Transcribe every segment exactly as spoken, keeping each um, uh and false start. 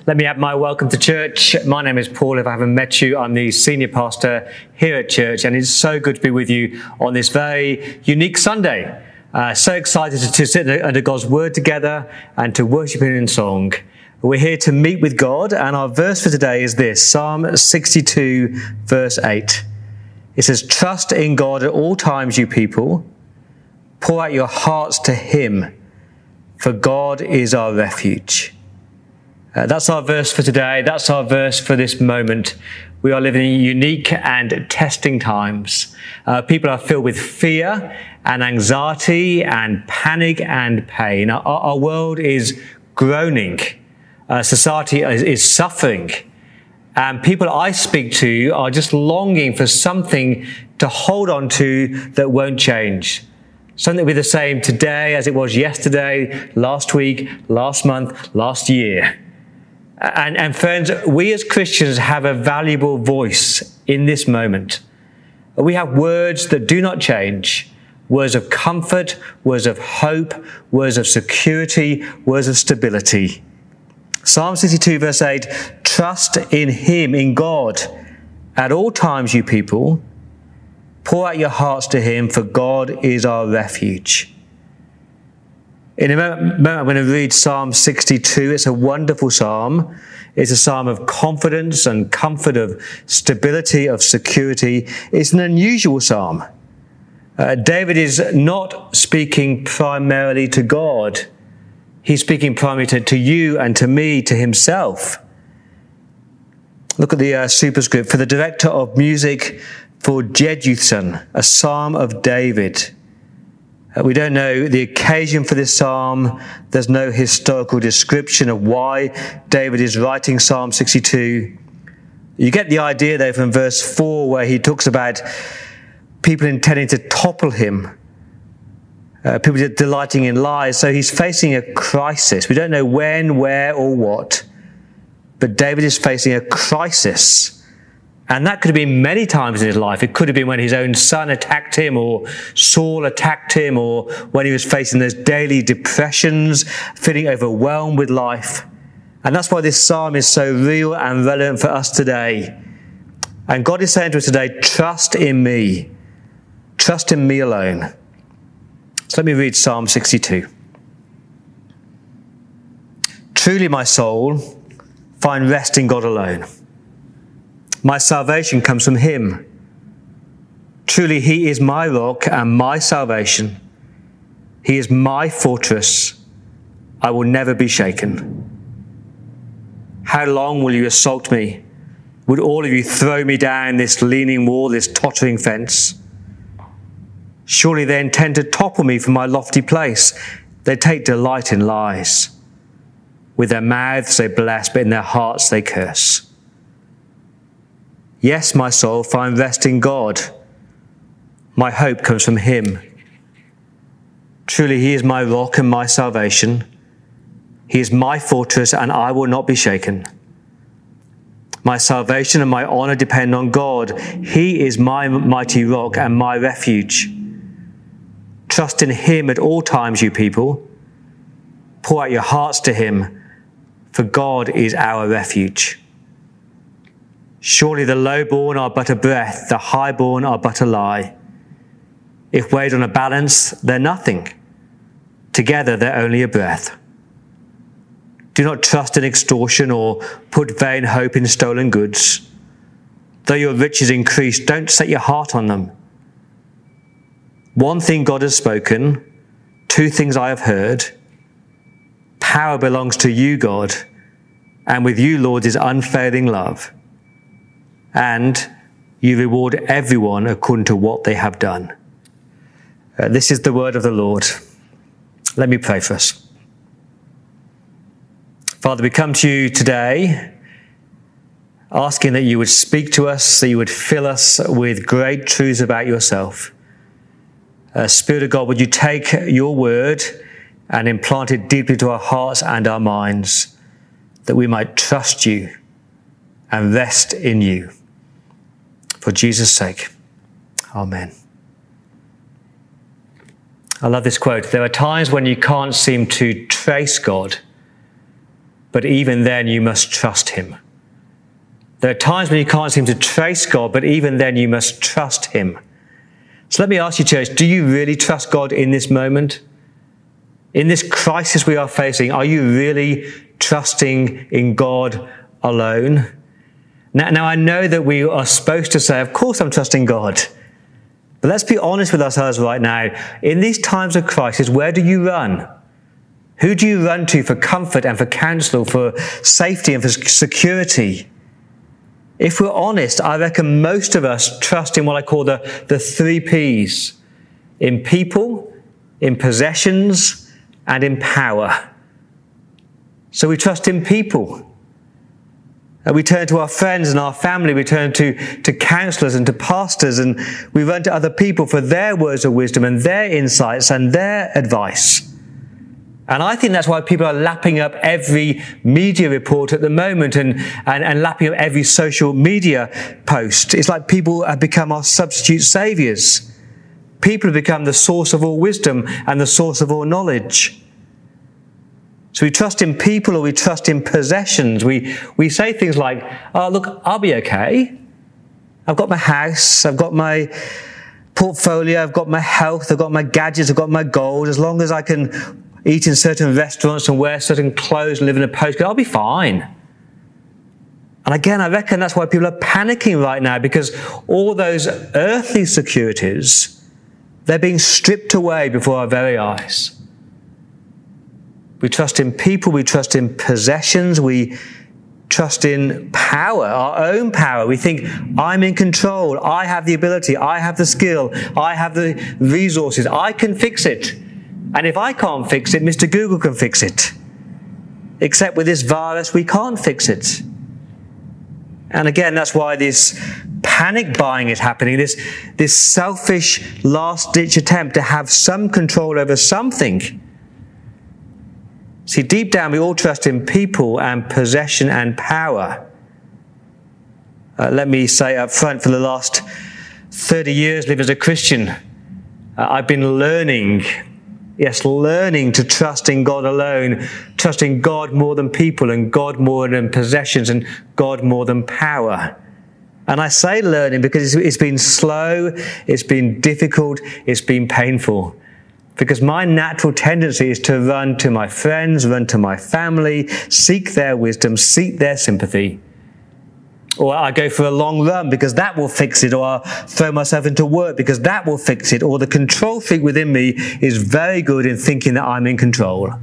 Let me add my welcome to church. My name is Paul. If I haven't met you, I'm the senior pastor here at church, and it's so good to be with you on this very unique Sunday. Uh, so excited to, to sit under God's word together and to worship Him in song. We're here to meet with God, and our verse for today is this, Psalm sixty-two, verse eight. It says, "Trust in God at all times, you people. Pour out your hearts to Him, for God is our refuge." Uh, that's our verse for today. That's our verse for this moment. We are living in unique and testing times. Uh, people are filled with fear and anxiety and panic and pain. Our, our world is groaning. Uh, society is, is suffering. And people I speak to are just longing for something to hold on to that won't change. Something that will be the same today as it was yesterday, last week, last month, last year. And, and friends, we as Christians have a valuable voice in this moment. We have words that do not change. Words of comfort, words of hope, words of security, words of stability. Psalm sixty-two verse eight, "Trust in Him, in God, at all times, you people. Pour out your hearts to Him, for God is our refuge." In a moment, I'm going to read Psalm sixty-two. It's a wonderful psalm. It's a psalm of confidence and comfort, of stability, of security. It's an unusual psalm. Uh, David is not speaking primarily to God. He's speaking primarily to, to you and to me, to himself. Look at the uh, superscript. "For the director of music for Jeduthun, a psalm of David." Uh, we don't know the occasion for this psalm. There's no historical description of why David is writing Psalm sixty-two. You get the idea, though, from verse four, where he talks about people intending to topple him, uh, people delighting in lies. So he's facing a crisis. We don't know when, where, or what, but David is facing a crisis. And that could have been many times in his life. It could have been when his own son attacked him, or Saul attacked him, or when he was facing those daily depressions, feeling overwhelmed with life. And that's why this psalm is so real and relevant for us today. And God is saying to us today, trust in me. Trust in me alone. So let me read Psalm sixty-two. "Truly my soul, find rest in God alone. My salvation comes from Him. Truly He is my rock and my salvation. He is my fortress. I will never be shaken. How long will you assault me? Would all of you throw me down this leaning wall, this tottering fence? Surely they intend to topple me from my lofty place. They take delight in lies. With their mouths they bless, but in their hearts they curse. Yes, my soul, find rest in God. My hope comes from Him. Truly He is my rock and my salvation. He is my fortress, and I will not be shaken. My salvation and my honor depend on God. He is my mighty rock and my refuge. Trust in Him at all times, you people. Pour out your hearts to Him, for God is our refuge. Surely the low-born are but a breath, the high-born are but a lie. If weighed on a balance, they're nothing. Together they're only a breath. Do not trust in extortion or put vain hope in stolen goods. Though your riches increase, don't set your heart on them. One thing God has spoken, two things I have heard. Power belongs to you, God, and with you, Lord, is unfailing love. And you reward everyone according to what they have done. Uh, this is the word of the Lord. Let me pray for us. Father, we come to you today asking that you would speak to us, that you would fill us with great truths about yourself. Uh, Spirit of God, would you take your word and implant it deeply to our hearts and our minds, that we might trust you and rest in you. For Jesus' sake, amen. I love this quote. There are times when you can't seem to trace God, but even then you must trust him. There are times when you can't seem to trace God, but even then you must trust him. So let me ask you, church, do you really trust God in this moment? In this crisis we are facing, are you really trusting in God alone? Now, now I know that we are supposed to say, of course I'm trusting God. But let's be honest with ourselves right now. In these times of crisis, where do you run? Who do you run to for comfort and for counsel, for safety and for security? If we're honest, I reckon most of us trust in what I call the, the three P's. In people, in possessions, and in power. So we trust in people. And we turn to our friends and our family, we turn to, to counselors and to pastors, and we run to other people for their words of wisdom and their insights and their advice. And I think that's why people are lapping up every media report at the moment and, and, and lapping up every social media post. It's like people have become our substitute saviours. People have become the source of all wisdom and the source of all knowledge. So we trust in people or we trust in possessions. We, we say things like, oh, look, I'll be okay. I've got my house, I've got my portfolio, I've got my health, I've got my gadgets, I've got my gold. As long as I can eat in certain restaurants and wear certain clothes and live in a postcode, I'll be fine. And again, I reckon that's why people are panicking right now, because all those earthly securities, they're being stripped away before our very eyes. We trust in people, we trust in possessions, we trust in power, our own power. We think, I'm in control, I have the ability, I have the skill, I have the resources, I can fix it. And if I can't fix it, Mister Google can fix it. Except with this virus, we can't fix it. And again, that's why this panic buying is happening, this, this selfish last-ditch attempt to have some control over something. See, deep down, we all trust in people and possession and power. Uh, let me say up front, for the last thirty years living as a Christian, uh, I've been learning, yes, learning to trust in God alone, trusting God more than people and God more than possessions and God more than power. And I say learning because it's, it's been slow, it's been difficult, it's been painful. Because my natural tendency is to run to my friends, run to my family, seek their wisdom, seek their sympathy. Or I go for a long run because that will fix it, or I'll throw myself into work because that will fix it, or the control freak within me is very good in thinking that I'm in control.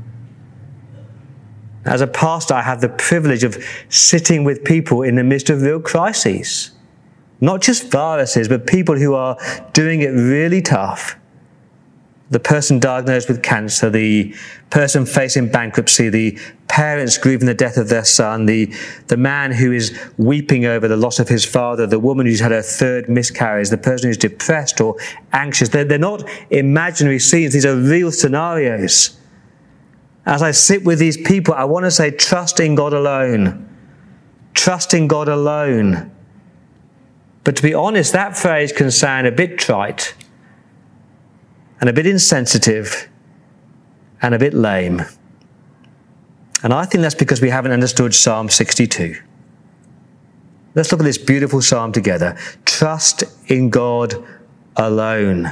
As a pastor, I have the privilege of sitting with people in the midst of real crises. Not just viruses, but people who are doing it really tough. The person diagnosed with cancer, the person facing bankruptcy, the parents grieving the death of their son, the, the man who is weeping over the loss of his father, the woman who's had her third miscarriage, the person who's depressed or anxious. They're, they're not imaginary scenes. These are real scenarios. As I sit with these people, I want to say, trust in God alone. Trust in God alone. But to be honest, that phrase can sound a bit trite, and a bit insensitive, and a bit lame. And I think that's because we haven't understood Psalm sixty-two. Let's look at this beautiful psalm together. Trust in God alone.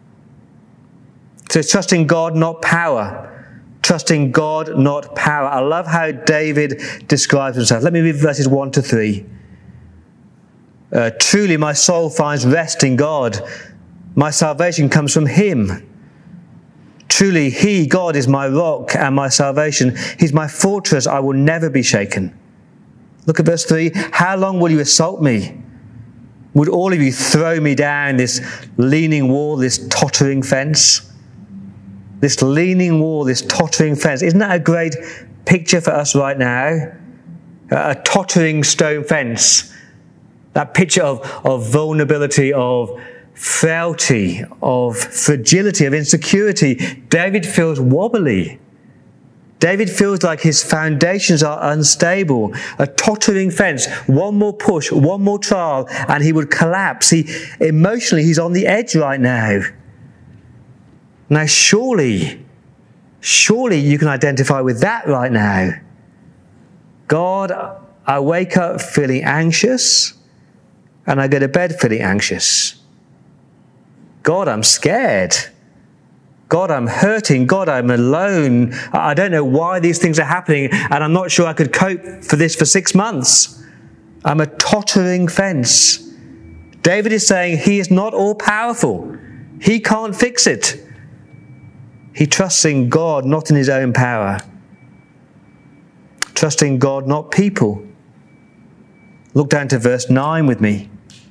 So it's trust in God, not power. Trust in God, not power. I love how David describes himself. Let me read verses one to three. Uh, Truly my soul finds rest in God. My salvation comes from him. Truly, he, God, is my rock and my salvation. He's my fortress. I will never be shaken. Look at verse three. How long will you assault me? Would all of you throw me down this leaning wall, this tottering fence? This leaning wall, this tottering fence. Isn't that a great picture for us right now? A tottering stone fence. That picture of, of vulnerability, of frailty, of fragility, of insecurity. David feels wobbly. David feels like his foundations are unstable. A tottering fence, one more push, one more trial, and he would collapse. He, emotionally, he's on the edge right now. Now, surely, surely you can identify with that right now. God, I wake up feeling anxious and I go to bed feeling anxious. God, I'm scared. God, I'm hurting. God, I'm alone. I don't know why these things are happening, and I'm not sure I could cope for this for six months. I'm a tottering fence. David is saying he is not all-powerful. He can't fix it. He trusts in God, not in his own power. Trusting God, not people. Look down to verse nine with me.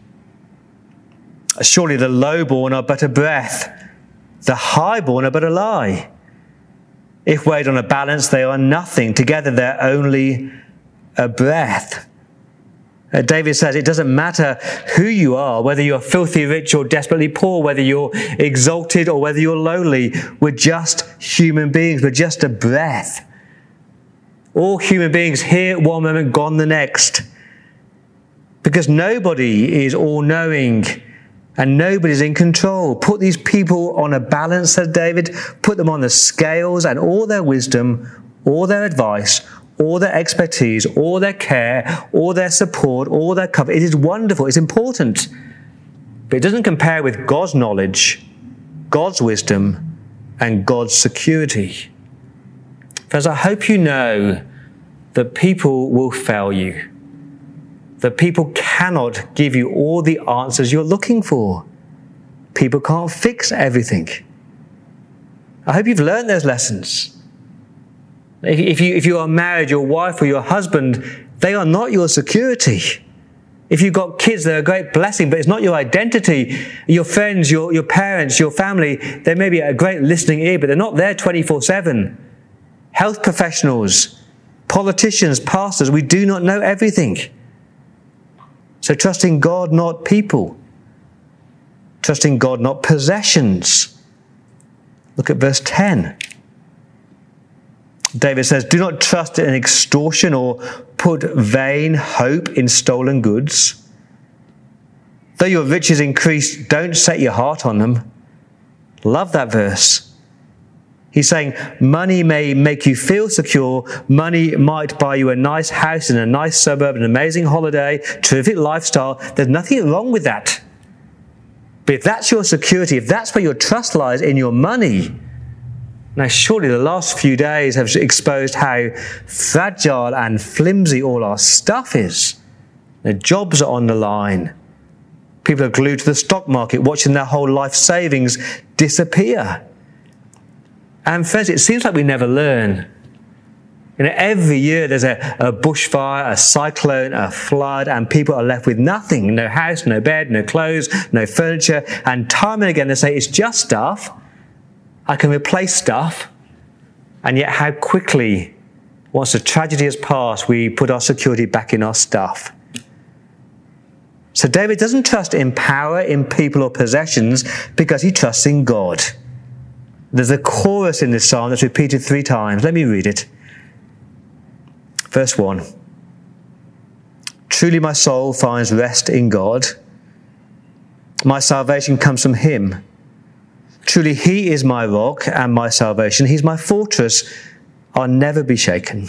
Surely the lowborn are but a breath. The highborn are but a lie. If weighed on a balance, they are nothing. Together they're only a breath. Uh, David says it doesn't matter who you are, whether you're filthy rich or desperately poor, whether you're exalted or whether you're lowly. We're just human beings. We're just a breath. All human beings here at one moment, gone the next. Because nobody is all-knowing and nobody's in control. Put these people on a balance, said David. Put them on the scales, and all their wisdom, all their advice, all their expertise, all their care, all their support, all their cover. It is wonderful. It's important. But it doesn't compare with God's knowledge, God's wisdom, and God's security. Friends, I hope you know that people will fail you. That people cannot give you all the answers you're looking for. People can't fix everything. I hope you've learned those lessons. If, if, you, if you are married, your wife or your husband, they are not your security. If you've got kids, they're a great blessing, but it's not your identity. Your friends, your, your parents, your family, they may be a great listening ear, but they're not there twenty-four seven. Health professionals, politicians, pastors, we do not know everything. So trusting God, not people. Trusting God, not possessions. Look at verse ten. David says, do not trust in extortion or put vain hope in stolen goods. Though your riches increase, don't set your heart on them. Love that verse. He's saying money may make you feel secure. Money might buy you a nice house in a nice suburb, an amazing holiday, terrific lifestyle. There's nothing wrong with that. But if that's your security, if that's where your trust lies, in your money, now surely the last few days have exposed how fragile and flimsy all our stuff is. The jobs are on the line. People are glued to the stock market, watching their whole life savings disappear. And friends, it seems like we never learn. You know, every year there's a, a bushfire, a cyclone, a flood, and people are left with nothing. No house, no bed, no clothes, no furniture. And time and again they say, it's just stuff. I can replace stuff. And yet how quickly, once the tragedy has passed, we put our security back in our stuff. So David doesn't trust in power, in people or possessions, because he trusts in God. There's a chorus in this psalm that's repeated three times. Let me read it. Verse one. Truly my soul finds rest in God. My salvation comes from him. Truly he is my rock and my salvation. He's my fortress. I'll never be shaken.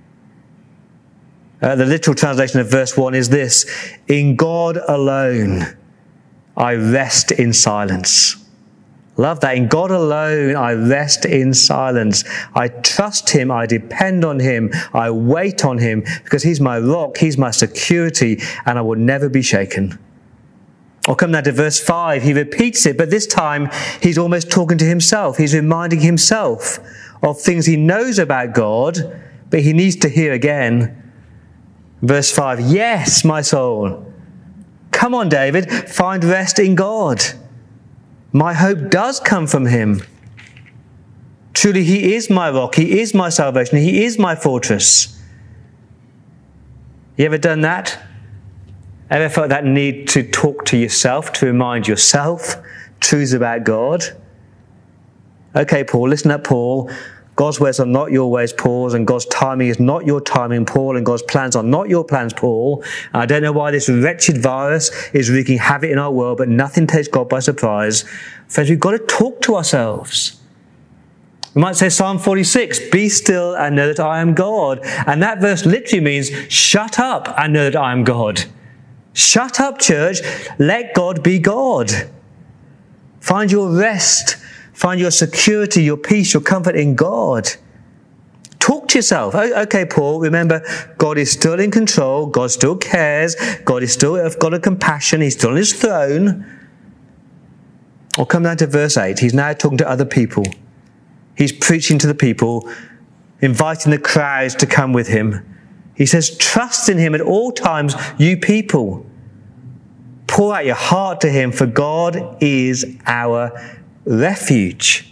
Uh, the literal translation of verse one is this. In God alone I rest in silence. Love that. In God alone, I rest in silence. I trust him. I depend on him. I wait on him because he's my rock. He's my security, and I will never be shaken. I'll come now to verse five. He repeats it, but this time he's almost talking to himself. He's reminding himself of things he knows about God, but he needs to hear again. Verse five. Yes, my soul. Come on, David. Find rest in God. My hope does come from him. Truly, he is my rock. He is my salvation. He is my fortress. You ever done that? Ever felt that need to talk to yourself, to remind yourself truths about God? Okay, Paul, listen up, Paul. God's ways are not your ways, Paul, and God's timing is not your timing, Paul, and God's plans are not your plans, Paul. I don't know why this wretched virus is wreaking havoc in our world, but nothing takes God by surprise. Friends, we've got to talk to ourselves. We might say Psalm forty-six, be still and know that I am God. And that verse literally means, shut up and know that I am God. Shut up, church. Let God be God. Find your rest. Find your security, your peace, your comfort in God. Talk to yourself. Okay, Paul, remember, God is still in control. God still cares. God is still a God of compassion. He's still on his throne. Or come down to verse eight. He's now talking to other people. He's preaching to the people, inviting the crowds to come with him. He says, trust in him at all times, you people. Pour out your heart to him, for God is our refuge.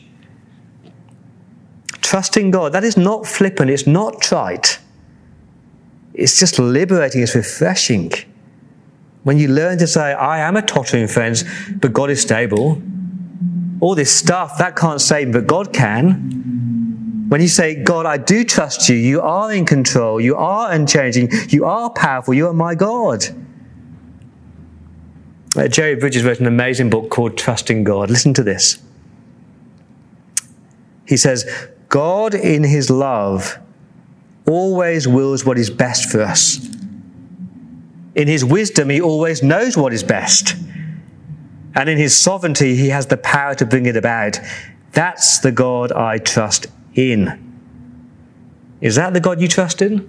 Trusting God, that is not flippant, it's not trite. It's just liberating, it's refreshing. When you learn to say, I am a tottering, friends, but God is stable. All this stuff, that can't save me, but God can. When you say, God, I do trust you, you are in control, you are unchanging, you are powerful, you are my God. Uh, Jerry Bridges wrote an amazing book called Trusting God. Listen to this. He says, God in his love always wills what is best for us. In his wisdom, he always knows what is best. And in his sovereignty, he has the power to bring it about. That's the God I trust in. Is that the God you trust in?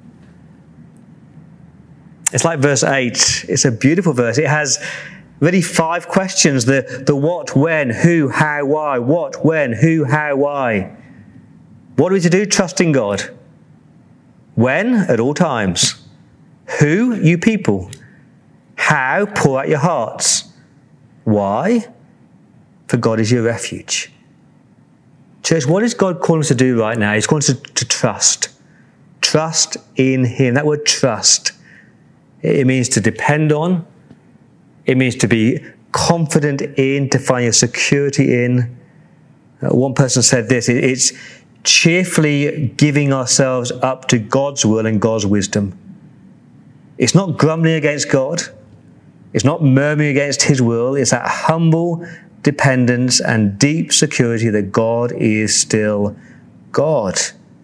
It's like verse eight. It's a beautiful verse. It has really five questions. The, the what, when, who, how, why. What, when, who, how, why. What are we to do? Trust in God. When? At all times. Who? You people. How? Pour out your hearts. Why? For God is your refuge. Church, what is God calling us to do right now? He's calling us to, to trust. Trust in him. That word trust. It means to depend on. It means to be confident in, to find your security in. Uh, one person said this, it, it's cheerfully giving ourselves up to God's will and God's wisdom. It's not grumbling against God. It's not murmuring against his will. It's that humble dependence and deep security that God is still God.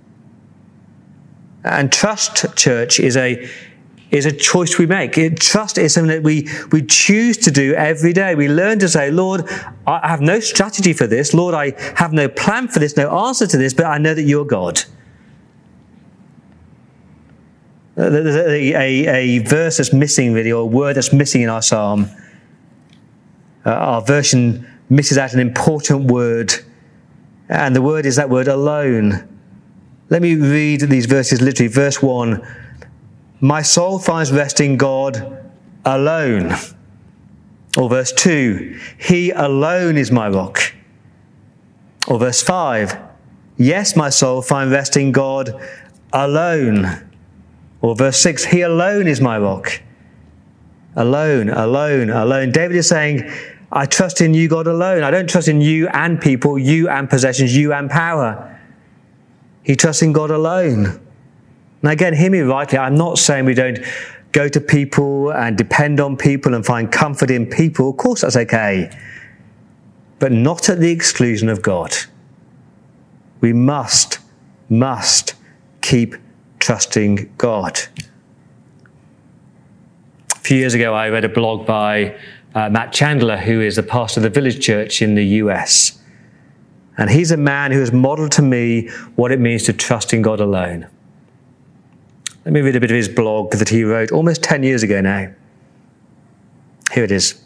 And trust, church, is a is a choice we make. It, trust is something that we, we choose to do every day. We learn to say, Lord, I have no strategy for this. Lord, I have no plan for this, no answer to this, but I know that you're God. There's a, a, a verse that's missing, really, or a word that's missing in our psalm. Uh, our version misses out an important word, and the word is that word alone. Let me read these verses literally. Verse one, my soul finds rest in God alone. Or verse two, he alone is my rock. Or verse five, yes, my soul finds rest in God alone. Or verse six, he alone is my rock. Alone, alone, alone. David is saying, I trust in you, God, alone. I don't trust in you and people, you and possessions, you and power. He trusts in God alone. Now again, hear me rightly. I'm not saying we don't go to people and depend on people and find comfort in people. Of course, that's okay. But not at the exclusion of God. We must, must keep trusting God. A few years ago, I read a blog by uh, Matt Chandler, who is the pastor of the Village Church in the U S. And he's a man who has modeled to me what it means to trust in God alone. Let me read a bit of his blog that he wrote almost ten years ago now. Here it is.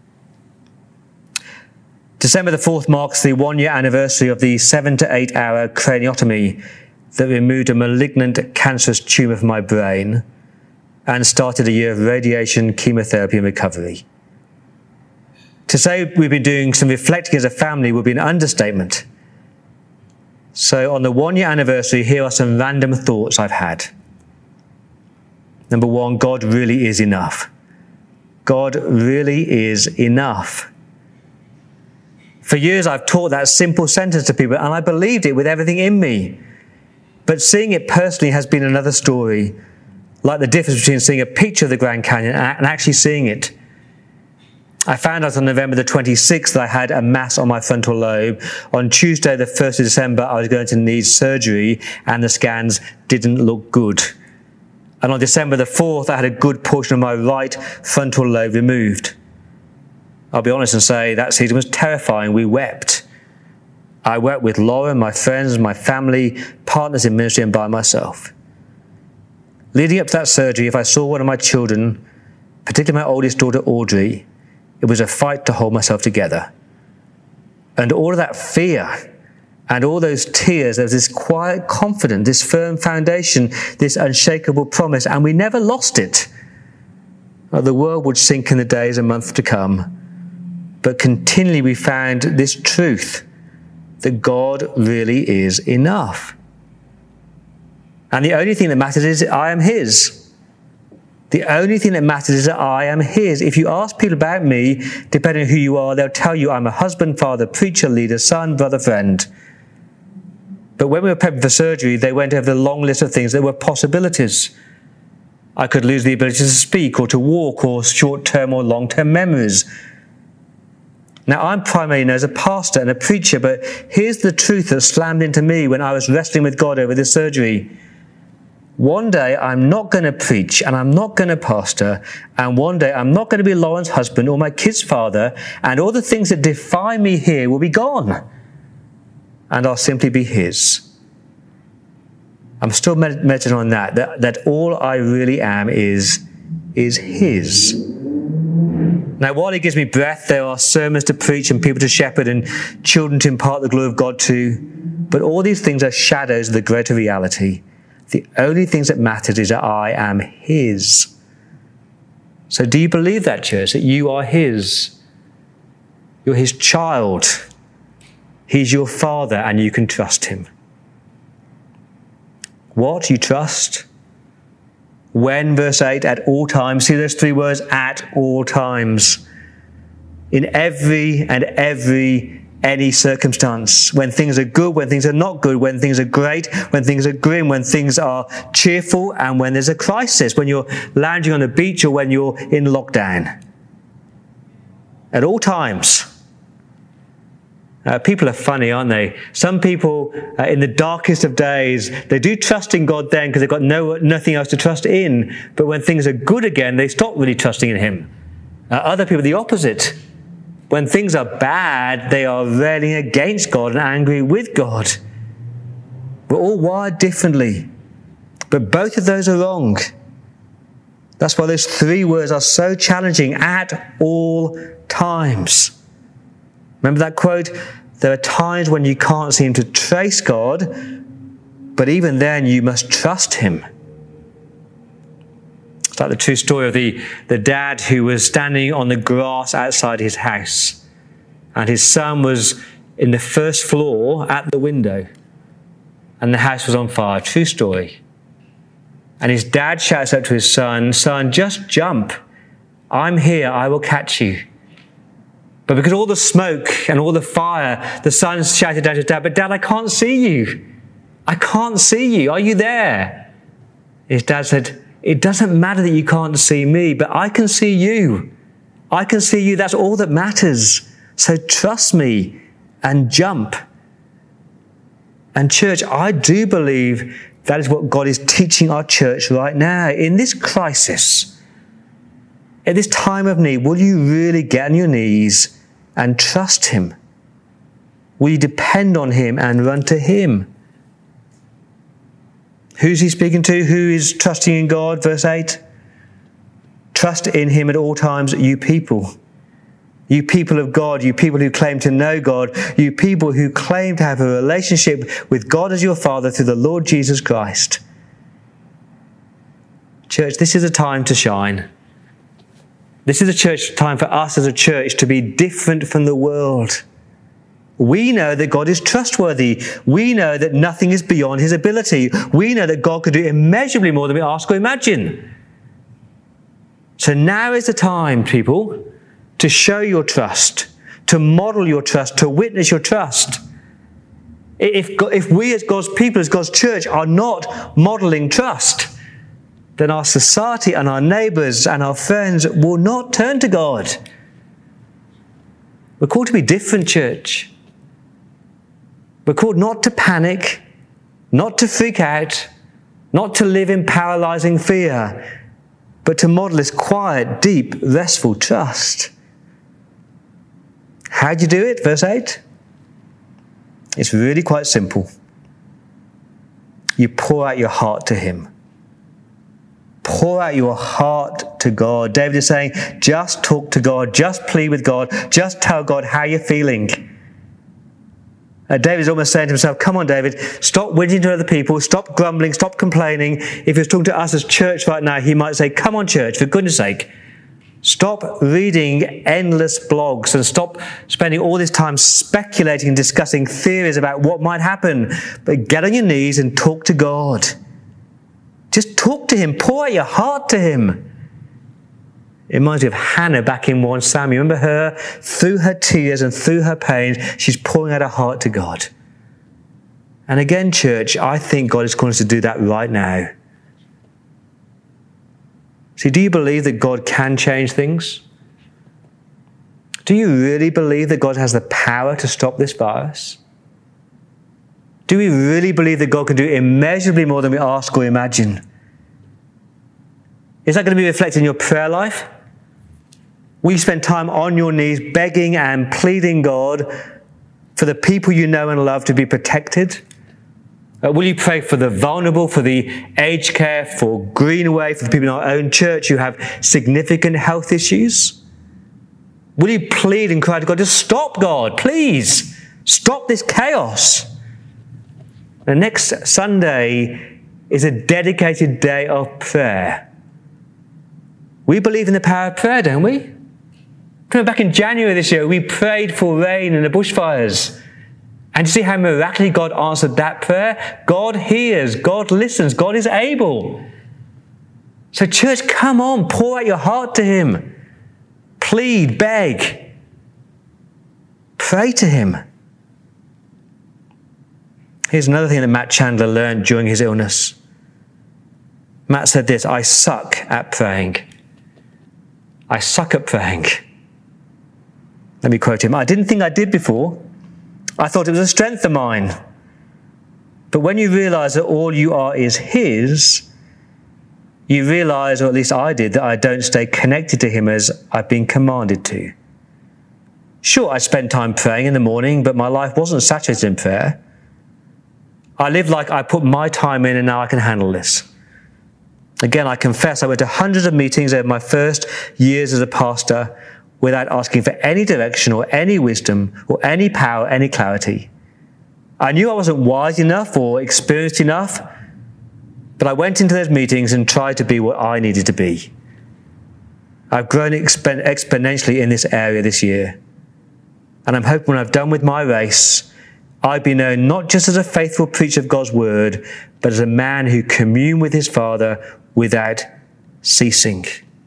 December the fourth marks the one-year anniversary of the seven to eight hour craniotomy that removed a malignant cancerous tumour from my brain and started a year of radiation, chemotherapy and recovery. To say we've been doing some reflecting as a family would be an understatement. So on the one-year anniversary, here are some random thoughts I've had. Number one, God really is enough. God really is enough. For years, I've taught that simple sentence to people, and I believed it with everything in me. But seeing it personally has been another story, like the difference between seeing a picture of the Grand Canyon and actually seeing it. I found out on November the twenty-sixth that I had a mass on my frontal lobe. On Tuesday, the first of December, I was going to need surgery and the scans didn't look good. And on December the fourth, I had a good portion of my right frontal lobe removed. I'll be honest and say that season was terrifying. We wept. I wept with Laura, my friends, my family, partners in ministry, and by myself. Leading up to that surgery, if I saw one of my children, particularly my oldest daughter Audrey, it was a fight to hold myself together. And all of that fear and all those tears, there was this quiet confidence, this firm foundation, this unshakable promise, and we never lost it. The world would sink in the days and months to come, but continually we found this truth that God really is enough. And the only thing that matters is that I am His. The only thing that matters is that I am His. If you ask people about me, depending on who you are, they'll tell you I'm a husband, father, preacher, leader, son, brother, friend. But when we were prepping for surgery, they went over the long list of things that were possibilities. I could lose the ability to speak or to walk or short-term or long-term memories. Now, I'm primarily known as a pastor and a preacher, but here's the truth that slammed into me when I was wrestling with God over this surgery. One day I'm not going to preach and I'm not going to pastor, and one day I'm not going to be Lauren's husband or my kid's father, and all the things that define me here will be gone, and I'll simply be His. I'm still med- meditating on that, that, that all I really am is, is His. Now, while He gives me breath, there are sermons to preach and people to shepherd and children to impart the glory of God to, but all these things are shadows of the greater reality. The only things that matters is that I am His. So do you believe that, church, that you are His? You're His child. He's your Father and you can trust Him. What? You trust? When? Verse eight, at all times. See those three words? At all times. In every and every any circumstance, when things are good, when things are not good, when things are great, when things are grim, when things are cheerful, and when there's a crisis, when you're lounging on the beach or when you're in lockdown. At all times. Uh, people are funny, aren't they? Some people, uh, in the darkest of days, they do trust in God then because they've got no nothing else to trust in. But when things are good again, they stop really trusting in Him. Uh, other people, the opposite. When things are bad, they are railing against God and angry with God. We're all wired differently. But both of those are wrong. That's why those three words are so challenging. At all times. Remember that quote? There are times when you can't seem to trace God, but even then you must trust Him. It's like the true story of the, the dad who was standing on the grass outside his house, and his son was in the first floor at the window, and the house was on fire. True story. And his dad shouts out to his son, "Son, just jump. I'm here. I will catch you." But because all the smoke and all the fire, the son shouted down to his dad, "But Dad, I can't see you. I can't see you. Are you there?" His dad said, "It doesn't matter that you can't see me, but I can see you. I can see you. That's all that matters. So trust me and jump." And church, I do believe that is what God is teaching our church right now. In this crisis, at this time of need, will you really get on your knees and trust Him? Will you depend on Him and run to Him? Who's He speaking to? Who is trusting in God? Verse eight. Trust in Him at all times, you people. You people of God, you people who claim to know God, you people who claim to have a relationship with God as your Father through the Lord Jesus Christ. Church, this is a time to shine. This is a church time for us as a church to be different from the world. We know that God is trustworthy. We know that nothing is beyond His ability. We know that God could do immeasurably more than we ask or imagine. So now is the time, people, to show your trust, to model your trust, to witness your trust. If, if we as God's people, as God's church, are not modeling trust, then our society and our neighbours and our friends will not turn to God. We're called to be different, church. We're called not to panic, not to freak out, not to live in paralyzing fear, but to model this quiet, deep, restful trust. How do you do it? Verse eight. It's really quite simple. You pour out your heart to him. Pour out your heart to God. David is saying, just talk to God, just plead with God, just tell God how you're feeling. Uh, David's almost saying to himself, come on, David, stop whinging to other people, stop grumbling, stop complaining. If he was talking to us as church right now, he might say, come on, church, for goodness sake, stop reading endless blogs and stop spending all this time speculating and discussing theories about what might happen. But get on your knees and talk to God. Just talk to him. Pour out your heart to him. It reminds me of Hannah back in First Samuel. Remember her? Through her tears and through her pain, she's pouring out her heart to God. And again, church, I think God is calling us to do that right now. See, do you believe that God can change things? Do you really believe that God has the power to stop this virus? Do we really believe that God can do immeasurably more than we ask or imagine? Is that going to be reflected in your prayer life? Will you spend time on your knees begging and pleading God for the people you know and love to be protected? Uh, will you pray for the vulnerable, for the aged care, for Greenway, for the people in our own church who have significant health issues? Will you plead and cry to God, just stop, God, please, stop this chaos? The next Sunday is a dedicated day of prayer. We believe in the power of prayer, don't we? Remember back in January this year, we prayed for rain in the bushfires. And you see how miraculously God answered that prayer? God hears, God listens, God is able. So church, come on, pour out your heart to him. Plead, beg. Pray to him. Here's another thing that Matt Chandler learned during his illness. Matt said this, I suck at praying. I suck at praying. Let me quote him. I didn't think I did before. I thought it was a strength of mine. But when you realize that all you are is his, you realize, or at least I did, that I don't stay connected to him as I've been commanded to. Sure, I spent time praying in the morning, but my life wasn't saturated in prayer. I lived like I put my time in and now I can handle this. Again, I confess I went to hundreds of meetings over my first years as a pastor without asking for any direction or any wisdom or any power, any clarity. I knew I wasn't wise enough or experienced enough, but I went into those meetings and tried to be what I needed to be. I've grown exp- exponentially in this area this year. And I'm hoping when I've done with my race, I'd be known not just as a faithful preacher of God's word, but as a man who communed with his Father without ceasing.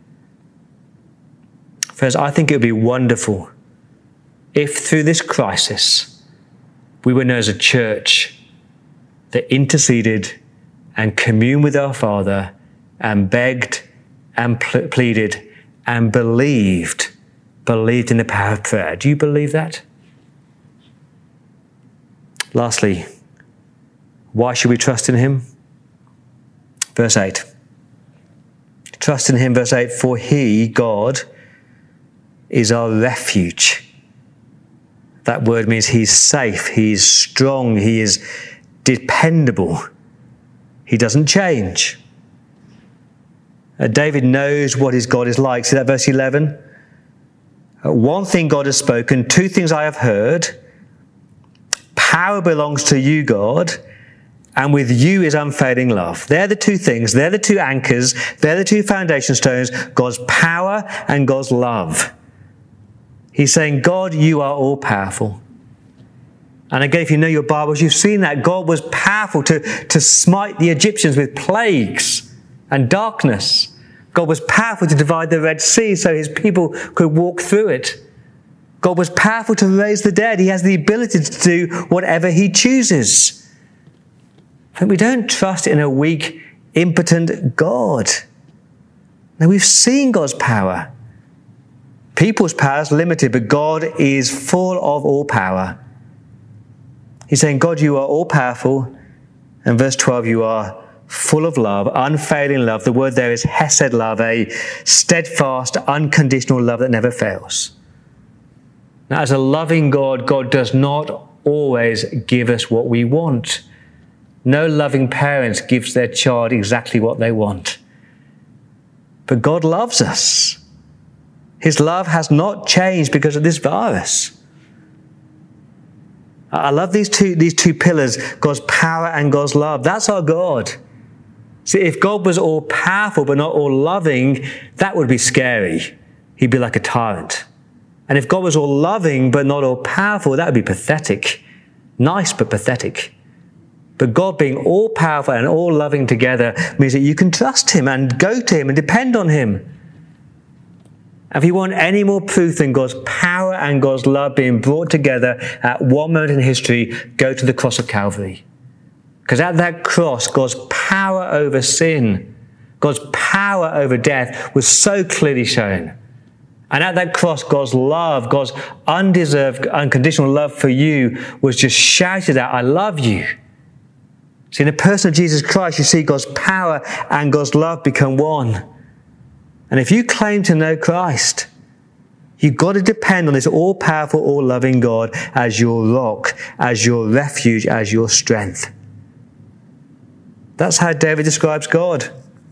Friends, I think it would be wonderful if through this crisis we were known as a church that interceded and communed with our Father and begged and ple- pleaded and believed, believed in the power of prayer. Do you believe that? Lastly, why should we trust in him? Verse eight. Trust in him, verse eight, for he, God, is our refuge. That word means he's safe, he's strong, he is dependable. He doesn't change. Uh, David knows what his God is like. See that verse eleven? Uh, one thing God has spoken, two things I have heard. Power belongs to you, God, and with you is unfailing love. They're the two things. They're the two anchors. They're the two foundation stones, God's power and God's love. He's saying, God, you are all powerful. And again, if you know your Bibles, you've seen that God was powerful to, to smite the Egyptians with plagues and darkness. God was powerful to divide the Red Sea so his people could walk through it. God was powerful to raise the dead. He has the ability to do whatever he chooses. But we don't trust in a weak, impotent God. Now, we've seen God's power. People's power is limited, but God is full of all power. He's saying, God, you are all powerful. And verse twelve, you are full of love, unfailing love. The word there is hesed love, a steadfast, unconditional love that never fails. Now, as a loving God, God does not always give us what we want. No loving parent gives their child exactly what they want. But God loves us. His love has not changed because of this virus. I love these two, these two pillars, God's power and God's love. That's our God. See, if God was all powerful but not all loving, that would be scary. He'd be like a tyrant. And if God was all loving but not all powerful, that would be pathetic. Nice but pathetic. But God being all powerful and all loving together means that you can trust him and go to him and depend on him. If you want any more proof than God's power and God's love being brought together at one moment in history, go to the cross of Calvary. Because at that cross, God's power over sin, God's power over death was so clearly shown. And at that cross, God's love, God's undeserved, unconditional love for you was just shouted out, I love you. See, in the person of Jesus Christ, you see God's power and God's love become one. And if you claim to know Christ, you've got to depend on this all-powerful, all-loving God as your rock, as your refuge, as your strength. That's how David describes God.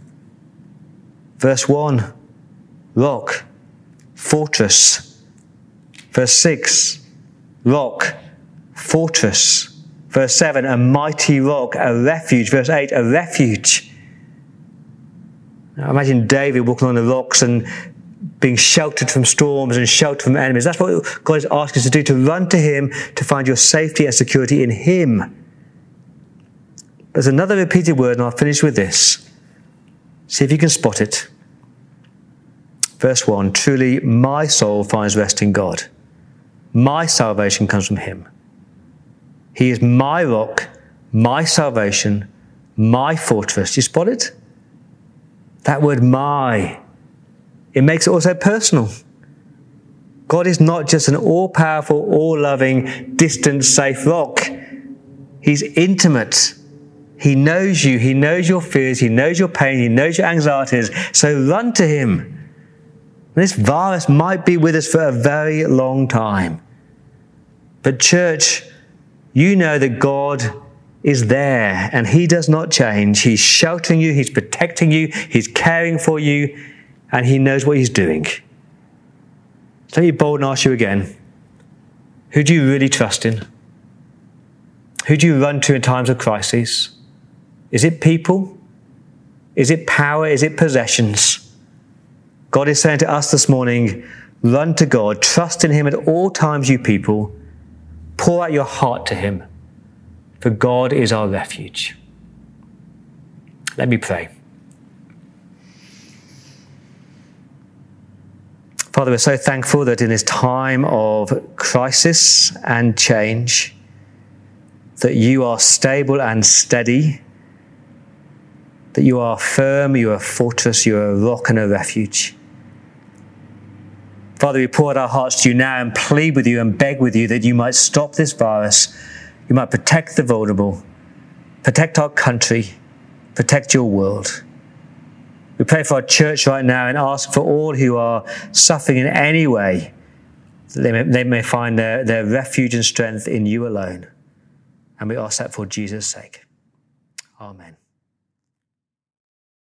Verse one, rock, fortress. Verse six, rock, fortress. Verse seven, a mighty rock, a refuge. Verse eight, a refuge. Now imagine David walking on the rocks and being sheltered from storms and sheltered from enemies. That's what God is asking us to do, to run to him, to find your safety and security in him. There's another repeated word, and I'll finish with this. See if you can spot it. Verse one, truly my soul finds rest in God. My salvation comes from him. He is my rock, my salvation, my fortress. Do you spot it? That word my, it makes it also personal. God is not just an all-powerful, all-loving, distant, safe rock. He's intimate. He knows you. He knows your fears. He knows your pain. He knows your anxieties. So run to him. This virus might be with us for a very long time. But church, you know that God is there and he does not change. He's sheltering you. He's protecting you. He's caring for you. And he knows what he's doing. So let me be bold and ask you again. Who do you really trust in? Who do you run to in times of crisis? Is it people? Is it power? Is it possessions? God is saying to us this morning, run to God. Trust in him at all times, you people. Pour out your heart to him. For God is our refuge. Let me pray. Father, we're so thankful that in this time of crisis and change, that you are stable and steady, that you are firm, you are a fortress, you are a rock and a refuge. Father, we pour out our hearts to you now and plead with you and beg with you that you might stop this virus. You might protect the vulnerable, protect our country, protect your world. We pray for our church right now and ask for all who are suffering in any way, that they may, they may find their, their refuge and strength in you alone. And we ask that for Jesus' sake. Amen.